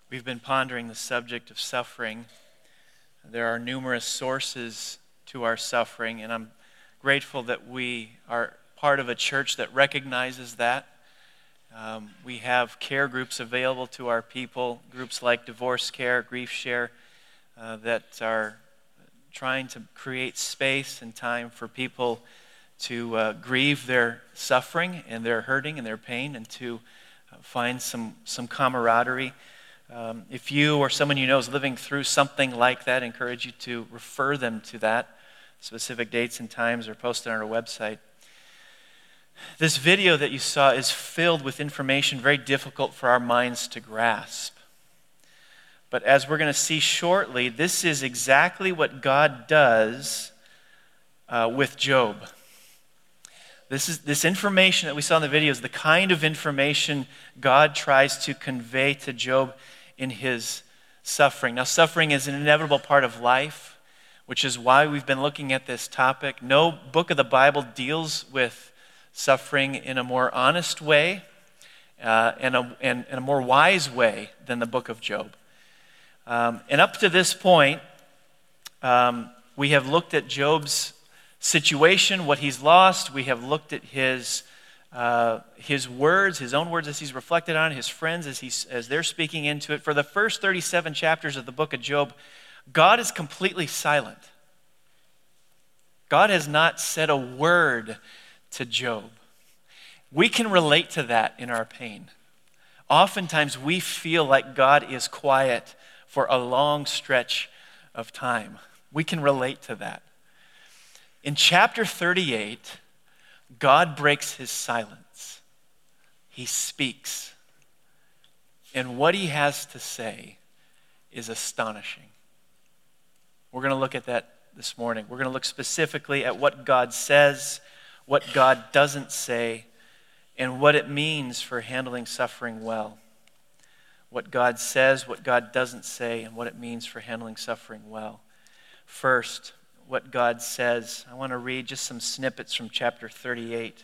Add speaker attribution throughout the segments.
Speaker 1: We've been pondering the subject of suffering. There are numerous sources to our suffering, and I'm grateful that we are part of a church that recognizes that. We have care groups available to our people, groups like Divorce Care, Grief Share, that are trying to create space and time for people to grieve their suffering and their hurting and their pain, and to find some camaraderie. If you or someone you know is living through something like that, I encourage you to refer them to that. Specific dates and times are posted on our website. This video that you saw is filled with information very difficult for our minds to grasp. But as we're going to see shortly, this is exactly what God does with Job. This information that we saw in the video is the kind of information God tries to convey to Job in his suffering. Now, suffering is an inevitable part of life, which is why we've been looking at this topic. No book of the Bible deals with suffering in a more honest way and a more wise way than the book of Job. And up to this point, we have looked at Job's situation, what he's lost. We have looked at his words, his own words as he's reflected on, his friends as they're speaking into it. For the first 37 chapters of the book of Job, God is completely silent. God has not said a word to Job. We can relate to that in our pain. Oftentimes we feel like God is quiet for a long stretch of time. We can relate to that. In chapter 38, God breaks his silence. He speaks. And what he has to say is astonishing. We're going to look at that this morning. We're going to look specifically at what God says, what God doesn't say, and what it means for handling suffering well. What God says, what God doesn't say, and what it means for handling suffering well. First, what God says. I want to read just some snippets from chapter 38.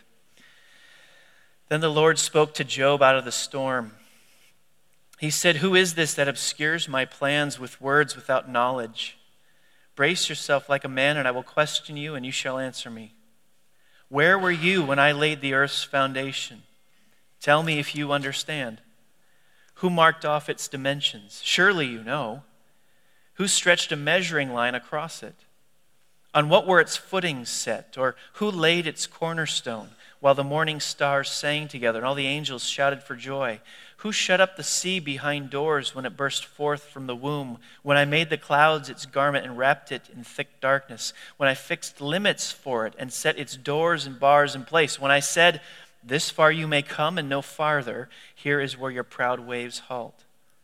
Speaker 1: Then the Lord spoke to Job out of the storm. He said, "Who is this that obscures my plans with words without knowledge? Brace yourself like a man, and I will question you, and you shall answer me. Where were you when I laid the earth's foundation? Tell me if you understand. Who marked off its dimensions? Surely you know. Who stretched a measuring line across it? On what were its footings set? Or who laid its cornerstone while the morning stars sang together and all the angels shouted for joy? Who shut up the sea behind doors when it burst forth from the womb? When I made the clouds its garment and wrapped it in thick darkness? When I fixed limits for it and set its doors and bars in place? When I said, 'This far you may come and no farther, here is where your proud waves halt.'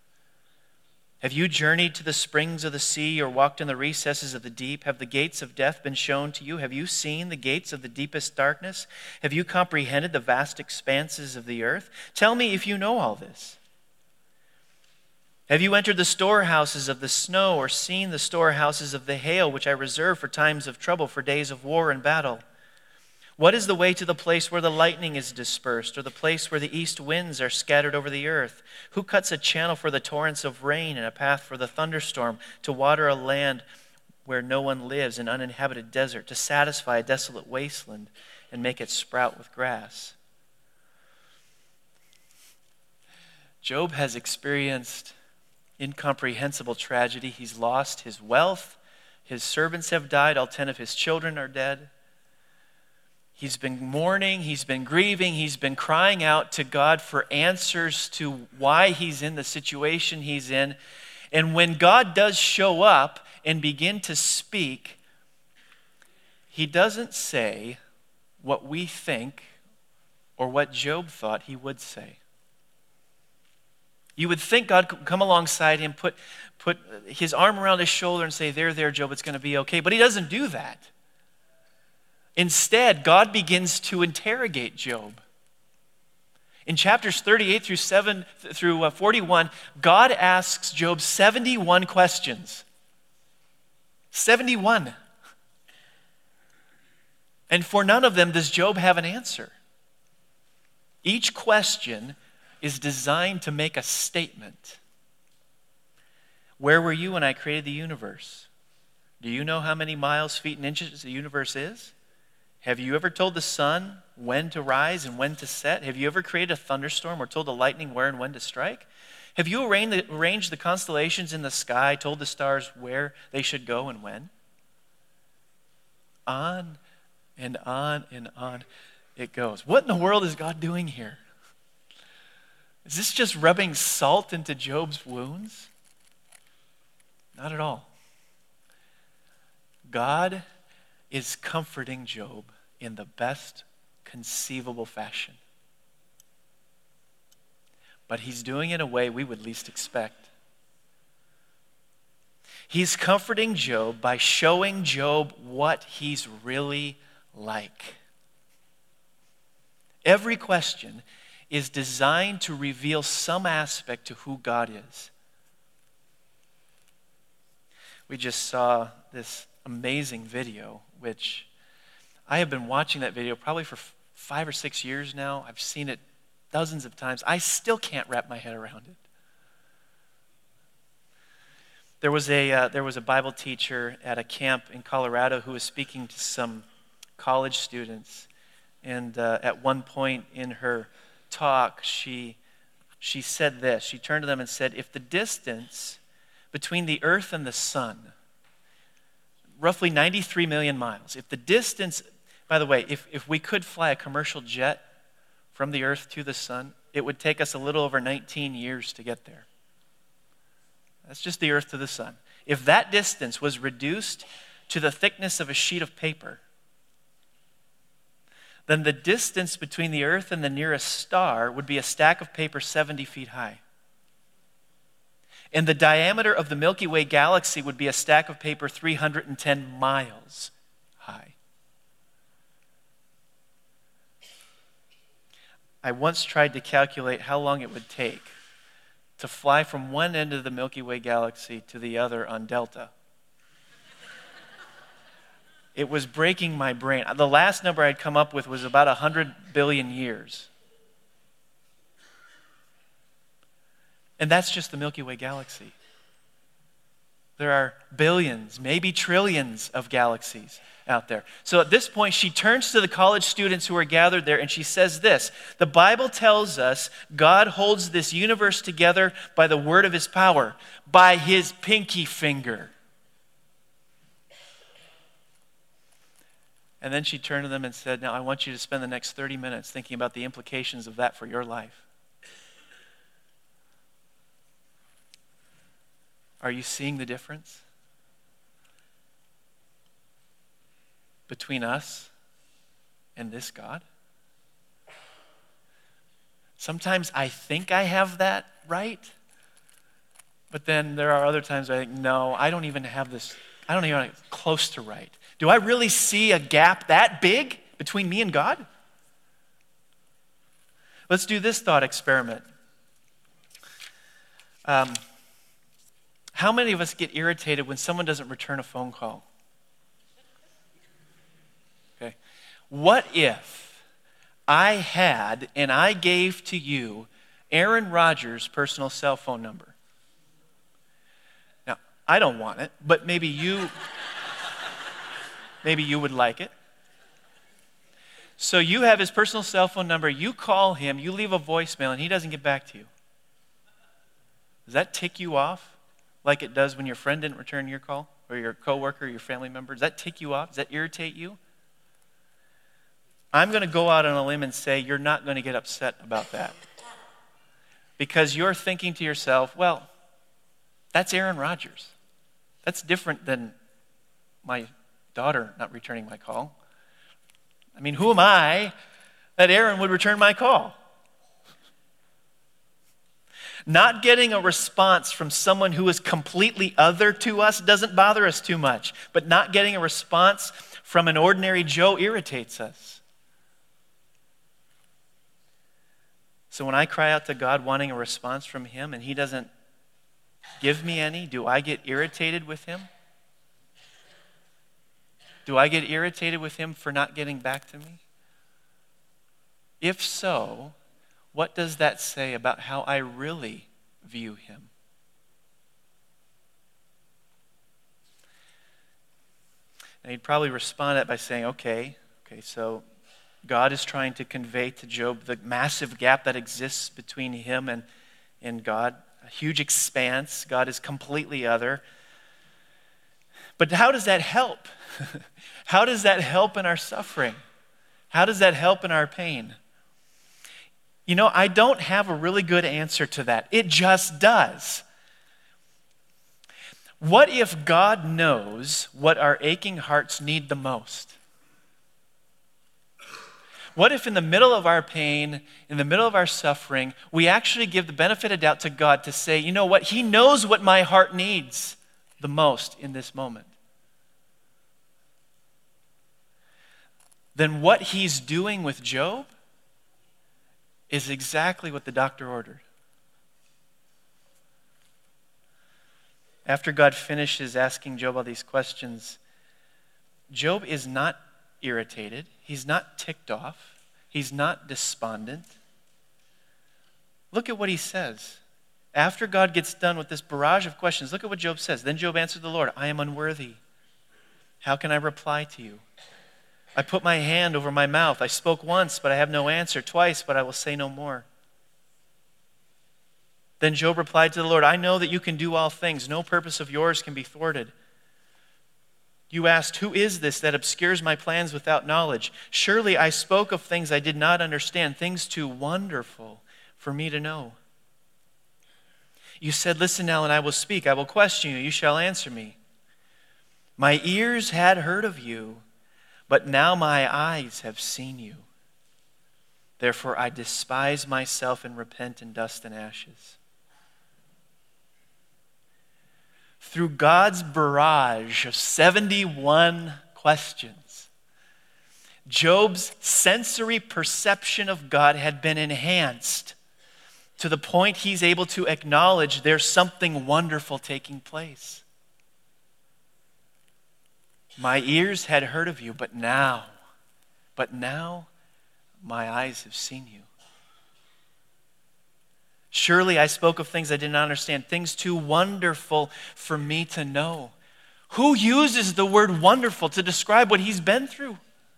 Speaker 1: Have you journeyed to the springs of the sea or walked in the recesses of the deep? Have the gates of death been shown to you? Have you seen the gates of the deepest darkness? Have you comprehended the vast expanses of the earth? Tell me if you know all this. Have you entered the storehouses of the snow or seen the storehouses of the hail, which I reserve for times of trouble, for days of war and battle? What is the way to the place where the lightning is dispersed, or the place where the east winds are scattered over the earth? Who cuts a channel for the torrents of rain and a path for the thunderstorm, to water a land where no one lives, an uninhabited desert, to satisfy a desolate wasteland and make it sprout with grass?" Job has experienced incomprehensible tragedy. He's lost his wealth. His servants have died. All 10 of his children are dead. He's been mourning, he's been grieving, he's been crying out to God for answers to why he's in the situation he's in. And when God does show up and begin to speak, he doesn't say what we think or what Job thought he would say. You would think God could come alongside him, put his arm around his shoulder and say, there, Job, it's going to be okay. But he doesn't do that. Instead, God begins to interrogate Job. In chapters 38 through 41, God asks Job 71 questions. 71. And for none of them does Job have an answer. Each question is designed to make a statement. Where were you when I created the universe? Do you know how many miles, feet, and inches the universe is? Have you ever told the sun when to rise and when to set? Have you ever created a thunderstorm or told the lightning where and when to strike? Have you arranged the constellations in the sky, told the stars where they should go and when? On and on and on it goes. What in the world is God doing here? Is this just rubbing salt into Job's wounds? Not at all. God is comforting Job in the best conceivable fashion. But he's doing it in a way we would least expect. He's comforting Job by showing Job what he's really like. Every question is designed to reveal some aspect to who God is. We just saw this amazing video, which I have been watching that video probably for 5 or 6 years now. I've seen it dozens of times. I still can't wrap my head around it. There was a Bible teacher at a camp in Colorado who was speaking to some college students. And at one point in her talk, she said this. She turned to them and said, if the distance between the earth and the sun, roughly 93 million miles, if the distance, by the way, if we could fly a commercial jet from the earth to the sun, it would take us a little over 19 years to get there. That's just the earth to the sun. If that distance was reduced to the thickness of a sheet of paper, then the distance between the earth and the nearest star would be a stack of paper 70 feet high. And the diameter of the Milky Way galaxy would be a stack of paper 310 miles high. I once tried to calculate how long it would take to fly from one end of the Milky Way galaxy to the other on Delta. It was breaking my brain. The last number I'd come up with was about 100 billion years. And that's just the Milky Way galaxy. There are billions, maybe trillions of galaxies out there. So at this point, she turns to the college students who are gathered there and she says this: the Bible tells us God holds this universe together by the word of his power, by his pinky finger. And then she turned to them and said, now I want you to spend the next 30 minutes thinking about the implications of that for your life. Are you seeing the difference between us and this God? Sometimes I think I have that right, but then there are other times I think, no, I don't even have this, I don't even have it close to right. Do I really see a gap that big between me and God? Let's do this thought experiment. How many of us get irritated when someone doesn't return a phone call? Okay. What if I had and I gave to you Aaron Rodgers' personal cell phone number? Now, I don't want it, but maybe you would like it. So you have his personal cell phone number, you call him, you leave a voicemail, and he doesn't get back to you. Does that tick you off like it does when your friend didn't return your call, or your coworker, or your family member? Does that tick you off? Does that irritate you? I'm going to go out on a limb and say you're not going to get upset about that. Because you're thinking to yourself, well, that's Aaron Rodgers. That's different than my daughter not returning my call. I mean, who am I that Aaron would return my call? Not getting a response from someone who is completely other to us doesn't bother us too much. But not getting a response from an ordinary Joe irritates us. So when I cry out to God wanting a response from him and he doesn't give me any, do I get irritated with him? Do I get irritated with him for not getting back to me? If so, what does that say about how I really view him? And he'd probably respond to that by saying, okay, so God is trying to convey to Job the massive gap that exists between him and God, a huge expanse. God is completely other. But how does that help? How does that help in our suffering? How does that help in our pain? You know, I don't have a really good answer to that. It just does. What if God knows what our aching hearts need the most? What if in the middle of our pain, in the middle of our suffering, we actually give the benefit of doubt to God to say, you know what, He knows what my heart needs the most in this moment. Then what He's doing with Job is exactly what the doctor ordered. After God finishes asking Job all these questions, Job is not irritated. He's not ticked off. He's not despondent. Look at what he says. After God gets done with this barrage of questions, look at what Job says. Then Job answered the Lord, I am unworthy. How can I reply to you? I put my hand over my mouth. I spoke once, but I have no answer. Twice, but I will say no more. Then Job replied to the Lord, I know that you can do all things. No purpose of yours can be thwarted. You asked, who is this that obscures my plans without knowledge? Surely I spoke of things I did not understand, things too wonderful for me to know. You said, listen now and I will speak. I will question you. You shall answer me. My ears had heard of you, but now my eyes have seen you. Therefore I despise myself and repent in dust and ashes. Through God's barrage of 71 questions, Job's sensory perception of God had been enhanced to the point he's able to acknowledge there's something wonderful taking place. My ears had heard of you, but now my eyes have seen you. Surely I spoke of things I did not understand, things too wonderful for me to know. Who uses the word wonderful to describe what he's been through?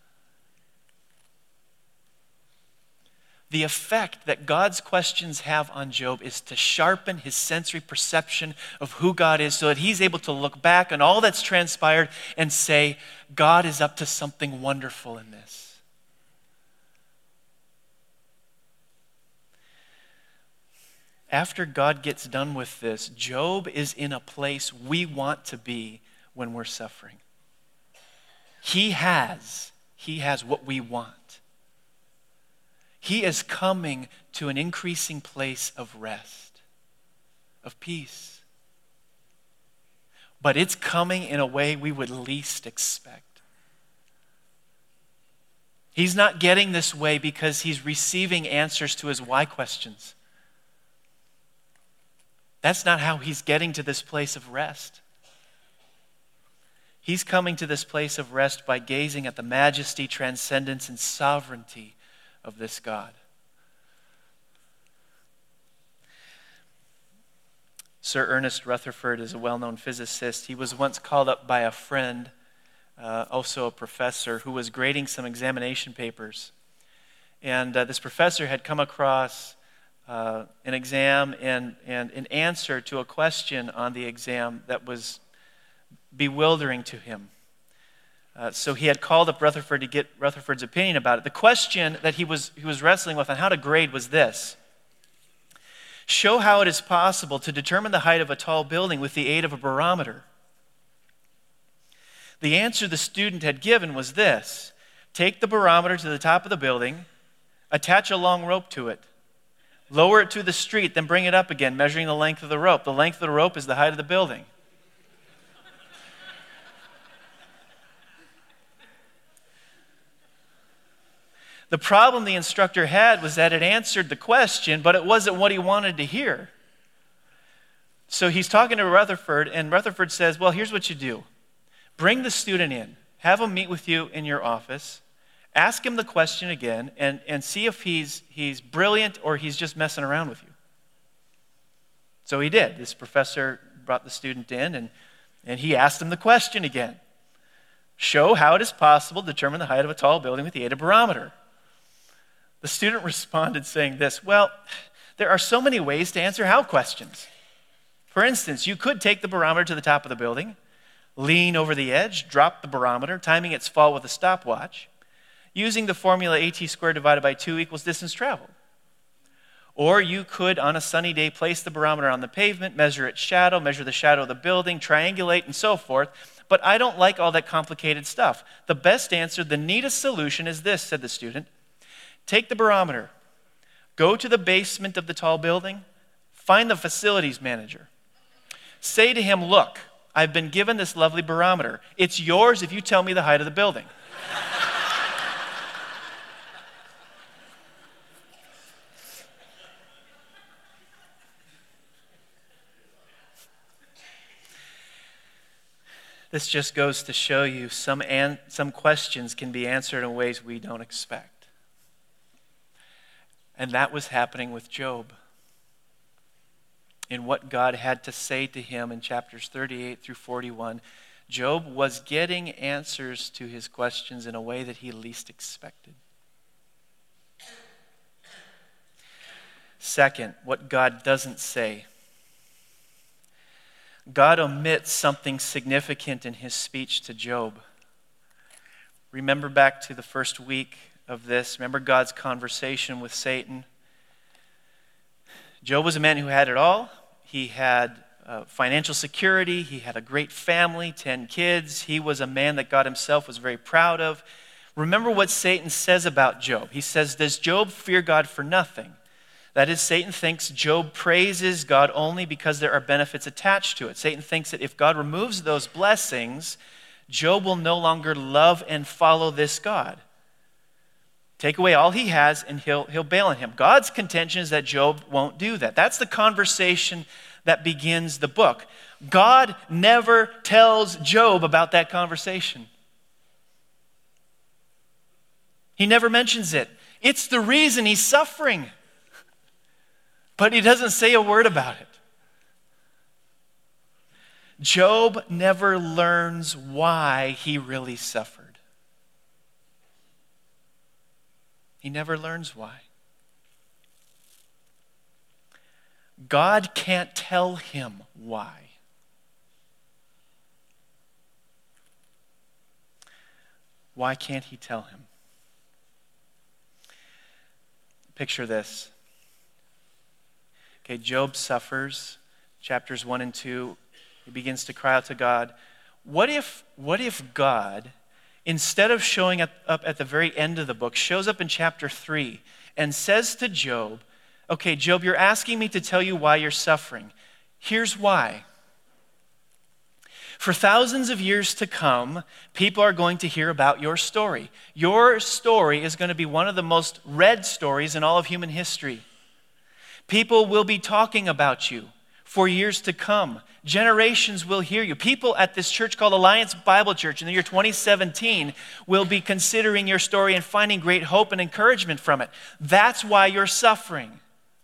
Speaker 1: The effect that God's questions have on Job is to sharpen his sensory perception of who God is so that he's able to look back on all that's transpired and say, God is up to something wonderful in this. After God gets done with this, Job is in a place we want to be when we're suffering. He has what we want. He is coming to an increasing place of rest, of peace. But it's coming in a way we would least expect. He's not getting this way because he's receiving answers to his why questions. That's not how he's getting to this place of rest. He's coming to this place of rest by gazing at the majesty, transcendence, and sovereignty of this God. Sir Ernest Rutherford is a well-known physicist. He was once called up by a friend, also a professor, who was grading some examination papers. And this professor had come across an exam and an answer to a question on the exam that was bewildering to him. So he had called up Rutherford to get Rutherford's opinion about it. The question that he was wrestling with on how to grade was this: show how it is possible to determine the height of a tall building with the aid of a barometer. The answer the student had given was this: take the barometer to the top of the building, attach a long rope to it, lower it to the street, then bring it up again, measuring the length of the rope. The length of the rope is the height of the building. The problem the instructor had was that it answered the question, but it wasn't what he wanted to hear. So he's talking to Rutherford, and Rutherford says, well, here's what you do. Bring the student in. Have him meet with you in your office. Ask him the question again and see if he's brilliant or he's just messing around with you. So he did. This professor brought the student in and he asked him the question again. Show how it is possible to determine the height of a tall building with the aid of a barometer. The student responded saying this, well, there are so many ways to answer how questions. For instance, you could take the barometer to the top of the building, lean over the edge, drop the barometer, timing its fall with a stopwatch, using the formula AT squared divided by 2 equals distance traveled. Or you could, on a sunny day, place the barometer on the pavement, measure its shadow, measure the shadow of the building, triangulate, and so forth. But I don't like all that complicated stuff. The best answer, the neatest solution is this, said the student. Take the barometer, go to the basement of the tall building, find the facilities manager. Say to him, look, I've been given this lovely barometer. It's yours if you tell me the height of the building. This just goes to show you some questions can be answered in ways we don't expect. And that was happening with Job. In what God had to say to him in chapters 38 through 41, Job was getting answers to his questions in a way that he least expected. Second, what God doesn't say. God omits something significant in his speech to Job. Remember back to the first week of this. Remember God's conversation with Satan. Job was a man who had it all. He had financial security. He had a great family, 10 kids. He was a man that God himself was very proud of. Remember what Satan says about Job. He says, does Job fear God for nothing? That is, Satan thinks Job praises God only because there are benefits attached to it. Satan thinks that if God removes those blessings, Job will no longer love and follow this God. Take away all he has and he'll bail on him. God's contention is that Job won't do that. That's the conversation that begins the book. God never tells Job about that conversation. He never mentions it. It's the reason he's suffering. But he doesn't say a word about it. Job never learns why he really suffered. He never learns why. God can't tell him why. Why can't he tell him? Picture this. Okay, Job suffers, chapters 1 and 2. He begins to cry out to God. What if God, instead of showing up at the very end of the book, shows up in chapter 3 and says to Job, okay, Job, you're asking me to tell you why you're suffering. Here's why. For thousands of years to come, people are going to hear about your story. Your story is going to be one of the most read stories in all of human history. People will be talking about you for years to come. Generations will hear you. People at this church called Alliance Bible Church in the year 2017 will be considering your story and finding great hope and encouragement from it. That's why you're suffering.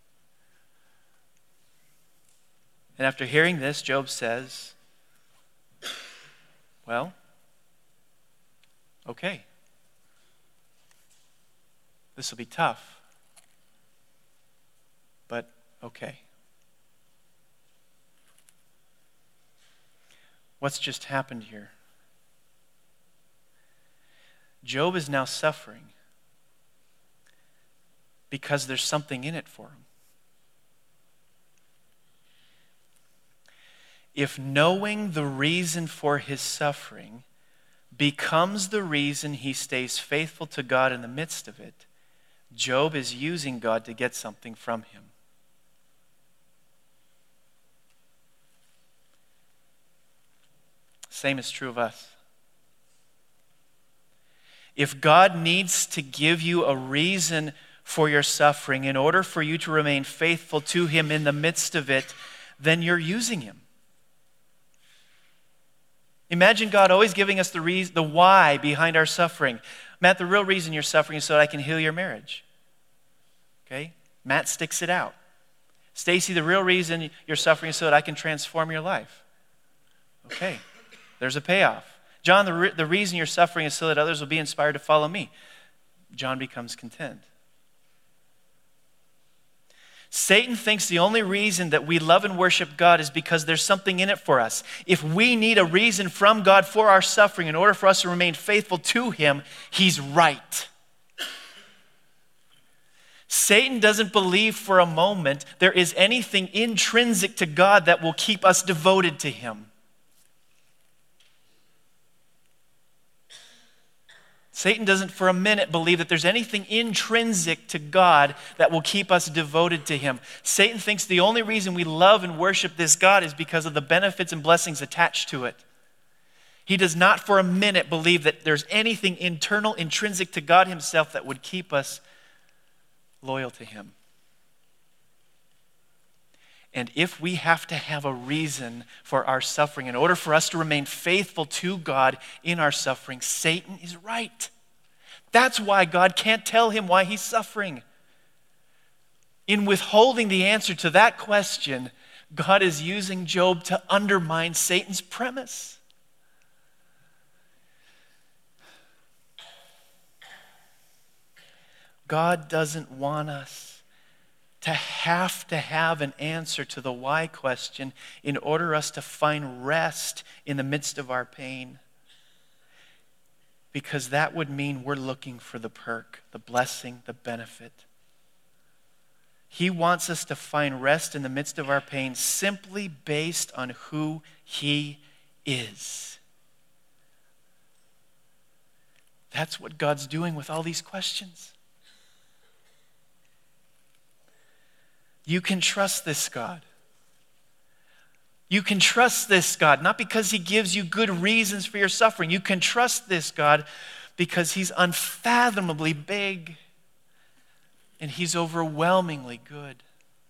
Speaker 1: And after hearing this, Job says, well, okay. This will be tough. But okay. What's just happened here? Job is now suffering because there's something in it for him. If knowing the reason for his suffering becomes the reason he stays faithful to God in the midst of it, Job is using God to get something from him. Same is true of us. If God needs to give you a reason for your suffering in order for you to remain faithful to him in the midst of it, then you're using him. Imagine God always giving us the why behind our suffering. Matt, the real reason you're suffering is so that I can heal your marriage. Okay? Matt sticks it out. Stacy, the real reason you're suffering is so that I can transform your life. Okay. There's a payoff. John, the reason you're suffering is so that others will be inspired to follow me. John becomes content. Satan thinks the only reason that we love and worship God is because there's something in it for us. If we need a reason from God for our suffering in order for us to remain faithful to him, he's right. Satan doesn't believe for a moment there is anything intrinsic to God that will keep us devoted to him. Satan doesn't for a minute believe that there's anything intrinsic to God that will keep us devoted to him. Satan thinks the only reason we love and worship this God is because of the benefits and blessings attached to it. He does not for a minute believe that there's anything internal, intrinsic to God himself that would keep us loyal to him. And if we have to have a reason for our suffering in order for us to remain faithful to God in our suffering, Satan is right. That's why God can't tell him why he's suffering. In withholding the answer to that question, God is using Job to undermine Satan's premise. God doesn't want us to have an answer to the why question in order us to find rest in the midst of our pain. Because that would mean we're looking for the perk, the blessing, the benefit. He wants us to find rest in the midst of our pain simply based on who he is. That's what God's doing with all these questions. You can trust this God. You can trust this God, not because he gives you good reasons for your suffering. You can trust this God because he's unfathomably big and he's overwhelmingly good.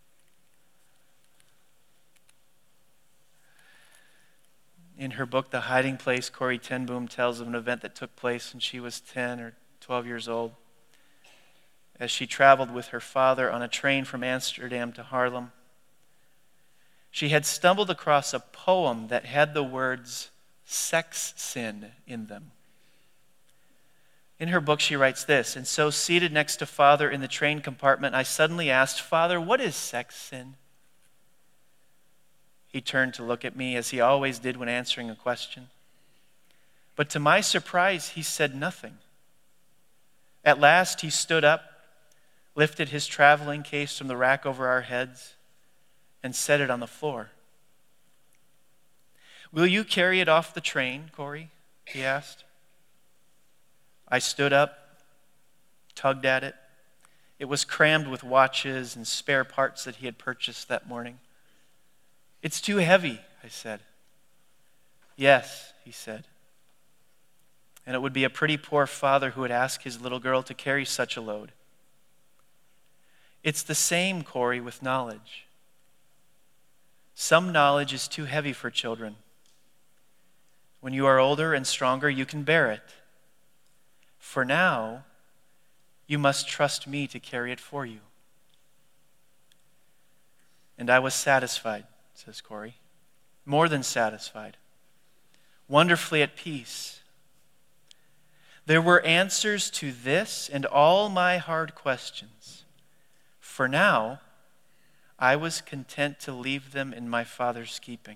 Speaker 1: In her book, The Hiding Place, Corrie ten Boom tells of an event that took place when she was 10 or 12 years old, as she traveled with her father on a train from Amsterdam to Haarlem. She had stumbled across a poem that had the words sex sin in them. In her book, she writes this, "And so seated next to Father in the train compartment, I suddenly asked, 'Father, what is sex sin?' He turned to look at me as he always did when answering a question. But to my surprise, he said nothing. At last, he stood up, lifted his traveling case from the rack over our heads, and set it on the floor. 'Will you carry it off the train, Corrie?' he asked. I stood up, tugged at it. It was crammed with watches and spare parts that he had purchased that morning. 'It's too heavy,' I said. 'Yes,' he said. And it would be a pretty poor father who would ask his little girl to carry such a load. It's the same, Corrie, with knowledge. Some knowledge is too heavy for children. When you are older and stronger, you can bear it. For now, you must trust me to carry it for you.' And I was satisfied," says Corrie, "more than satisfied, wonderfully at peace. There were answers to this and all my hard questions. For now, I was content to leave them in my Father's keeping."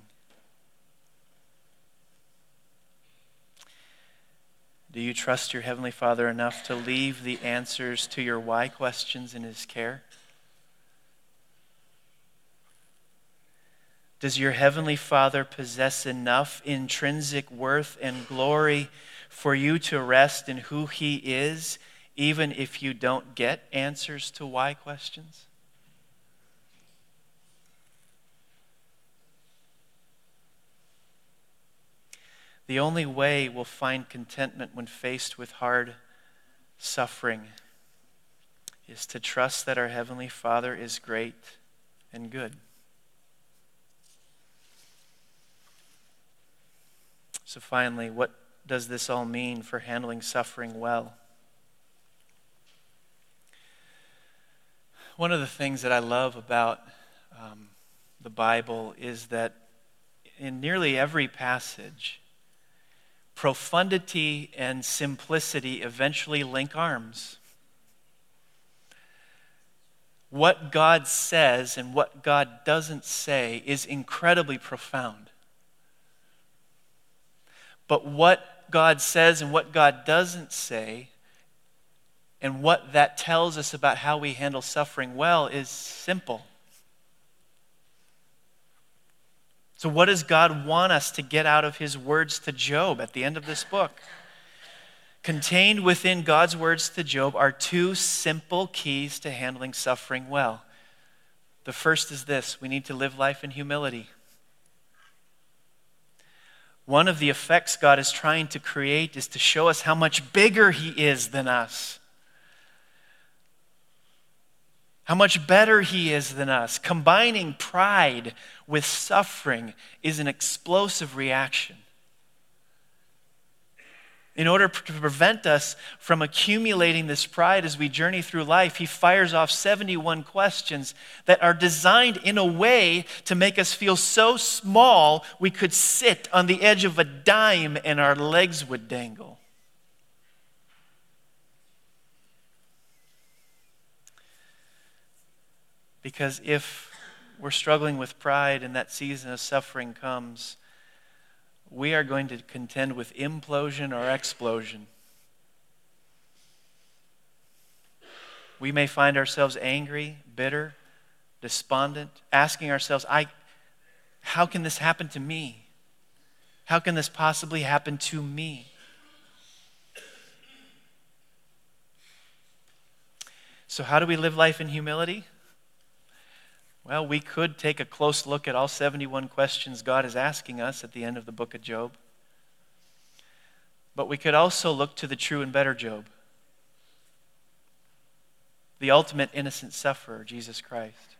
Speaker 1: Do you trust your Heavenly Father enough to leave the answers to your why questions in his care? Does your Heavenly Father possess enough intrinsic worth and glory for you to rest in who he is, even if you don't get answers to why questions? The only way we'll find contentment when faced with hard suffering is to trust that our Heavenly Father is great and good. So finally, what does this all mean for handling suffering well? One of the things that I love about the Bible is that in nearly every passage, profundity and simplicity eventually link arms. What God says and what God doesn't say is incredibly profound. But what God says and what God doesn't say, and what that tells us about how we handle suffering well, is simple. So what does God want us to get out of his words to Job at the end of this book? Contained within God's words to Job are two simple keys to handling suffering well. The first is this: we need to live life in humility. One of the effects God is trying to create is to show us how much bigger he is than us. How much better he is than us. Combining pride with suffering is an explosive reaction. In order to prevent us from accumulating this pride as we journey through life, he fires off 71 questions that are designed in a way to make us feel so small we could sit on the edge of a dime and our legs would dangle. Because if we're struggling with pride and that season of suffering comes, we are going to contend with implosion or explosion. We may find ourselves angry, bitter, despondent, asking ourselves, how can this happen to me? How can this possibly happen to me? So how do we live life in humility? Well, we could take a close look at all 71 questions God is asking us at the end of the book of Job. But we could also look to the true and better Job, the ultimate innocent sufferer, Jesus Christ.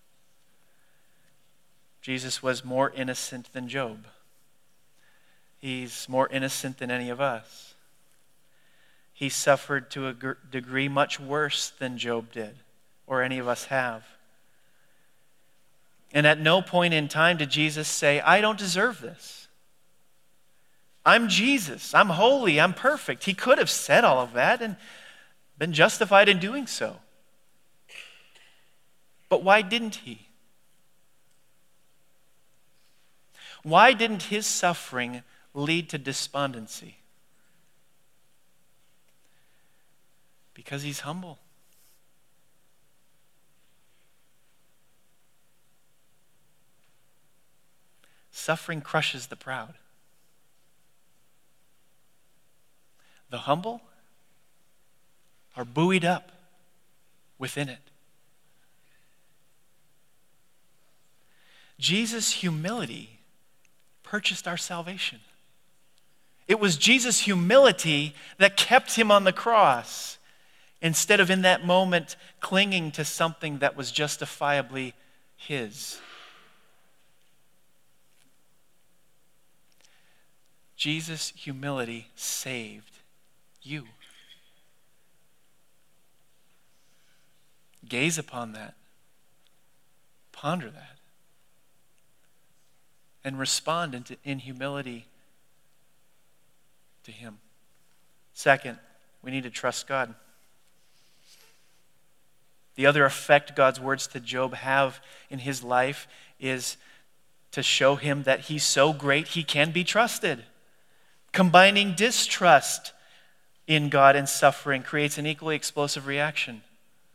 Speaker 1: Jesus was more innocent than Job. He's more innocent than any of us. He suffered to a degree much worse than Job did, or any of us have. And at no point in time did Jesus say, I don't deserve this. I'm Jesus. I'm holy. I'm perfect. He could have said all of that and been justified in doing so. But why didn't he? Why didn't his suffering lead to despondency? Because he's humble. Suffering crushes the proud. The humble are buoyed up within it. Jesus' humility purchased our salvation. It was Jesus' humility that kept him on the cross, instead of in that moment clinging to something that was justifiably his. Jesus' humility saved you. Gaze upon that. Ponder that. And respond in humility to him. Second, we need to trust God. The other effect God's words to Job have in his life is to show him that he's so great he can be trusted. Combining distrust in God and suffering creates an equally explosive reaction.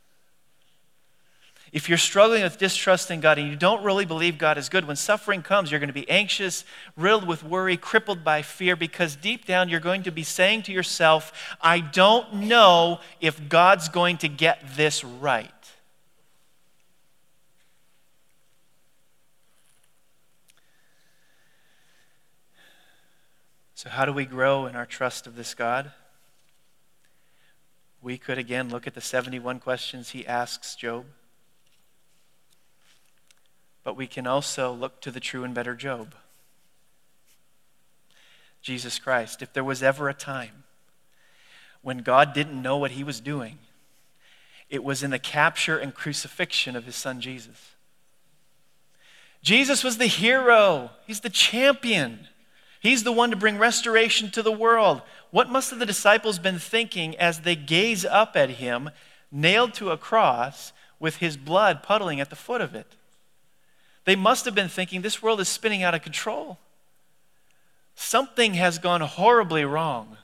Speaker 1: If you're struggling with distrust in God and you don't really believe God is good, when suffering comes, you're going to be anxious, riddled with worry, crippled by fear, because deep down you're going to be saying to yourself, I don't know if God's going to get this right. So how do we grow in our trust of this God? We could again look at the 71 questions he asks Job. But we can also look to the true and better Job, Jesus Christ. If there was ever a time when God didn't know what he was doing, it was in the capture and crucifixion of his son Jesus. Jesus was the hero. He's the champion. He's the one to bring restoration to the world. What must have the disciples been thinking as they gaze up at him, nailed to a cross with his blood puddling at the foot of it? They must have been thinking, this world is spinning out of control. Something has gone horribly wrong.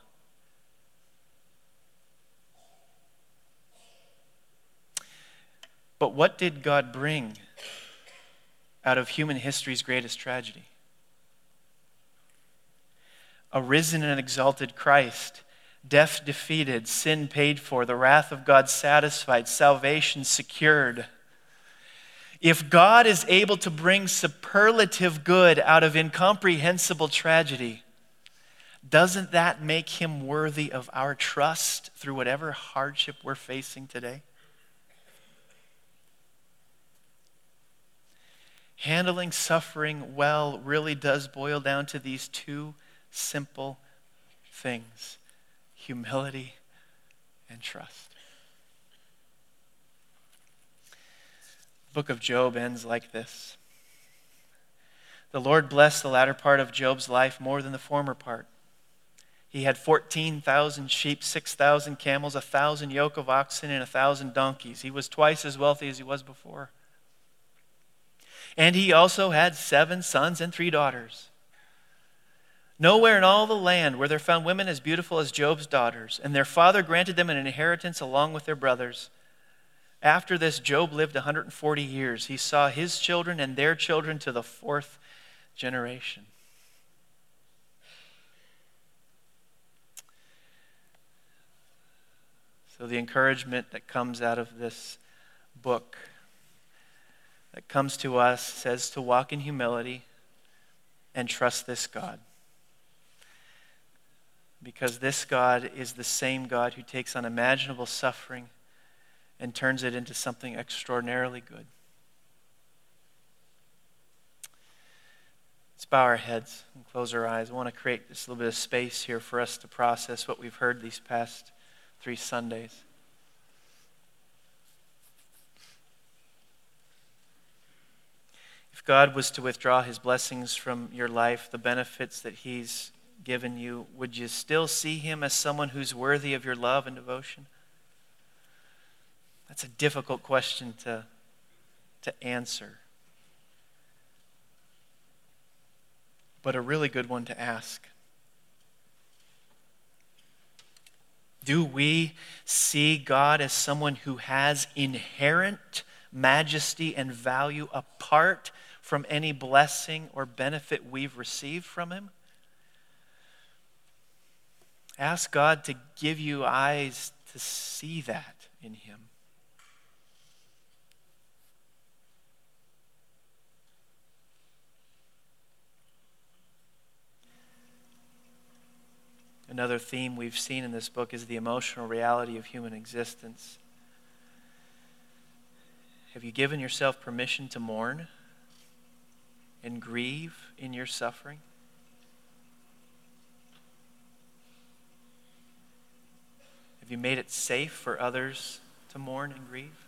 Speaker 1: But what did God bring out of human history's greatest tragedy? A risen and exalted Christ, death defeated, sin paid for, the wrath of God satisfied, salvation secured. If God is able to bring superlative good out of incomprehensible tragedy, doesn't that make him worthy of our trust through whatever hardship we're facing today? Handling suffering well really does boil down to these two simple things: humility and trust. The book of Job ends like this. The Lord blessed the latter part of Job's life more than the former part. He had 14,000 sheep, 6,000 camels, 1,000 yoke of oxen, and 1,000 donkeys. He was twice as wealthy as he was before. And he also had 7 sons and 3 daughters. Nowhere in all the land were there found women as beautiful as Job's daughters, and their father granted them an inheritance along with their brothers. After this, Job lived 140 years. He saw his children and their children to the 4th generation. So the encouragement that comes out of this book, that comes to us, says to walk in humility and trust this God. Because this God is the same God who takes unimaginable suffering and turns it into something extraordinarily good. Let's bow our heads and close our eyes. I want to create just a little bit of space here for us to process what we've heard these past 3 Sundays. If God was to withdraw his blessings from your life, the benefits that he's given you, would you still see him as someone who's worthy of your love and devotion? That's a difficult question to answer, but a really good one to ask. Do we see God as someone who has inherent majesty and value apart from any blessing or benefit we've received from him? Ask God to give you eyes to see that in him. Another theme we've seen in this book is the emotional reality of human existence. Have you given yourself permission to mourn and grieve in your suffering? Have you made it safe for others to mourn and grieve?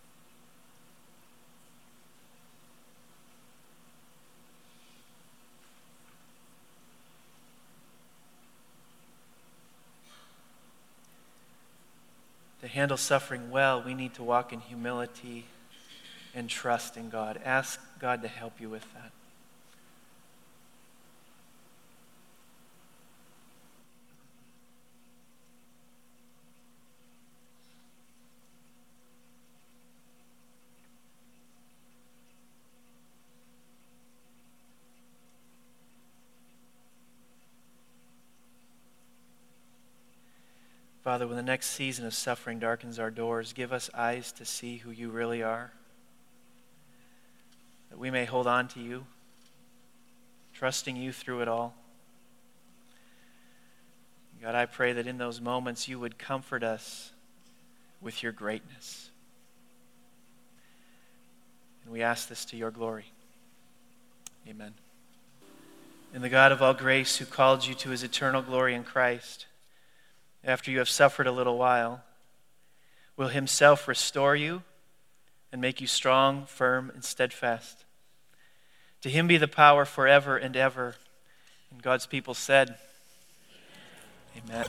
Speaker 1: To handle suffering well, we need to walk in humility and trust in God. Ask God to help you with that. Father, when the next season of suffering darkens our doors, give us eyes to see who you really are, that we may hold on to you, trusting you through it all. God, I pray that in those moments you would comfort us with your greatness. And we ask this to your glory. Amen. And the God of all grace, who called you to his eternal glory in Christ, after you have suffered a little while, will himself restore you and make you strong, firm, and steadfast. To him be the power forever and ever. And God's people said, Amen.